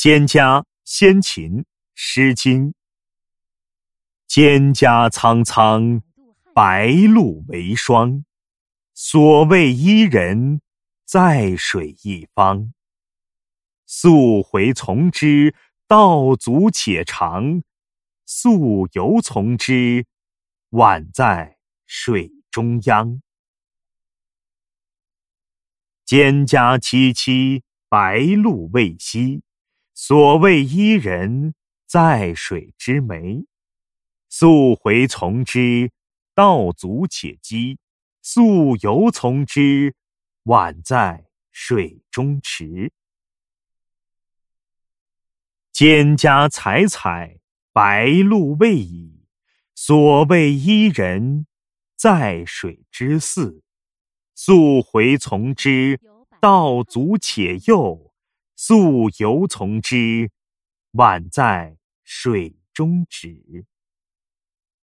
蒹葭先秦，诗经。蒹葭苍苍，白露为霜。所谓伊人，在水一方。溯洄从之，道阻且长；溯游从之，宛在水中央。蒹葭萋萋，白露未晞。所谓伊人，在水之湄。溯洄从之，道阻且跻；溯游从之，宛在水中坻。蒹葭采采，白露未已。所谓伊人，在水之涘。溯洄从之，道阻且右；溯游从之，宛在水中坻。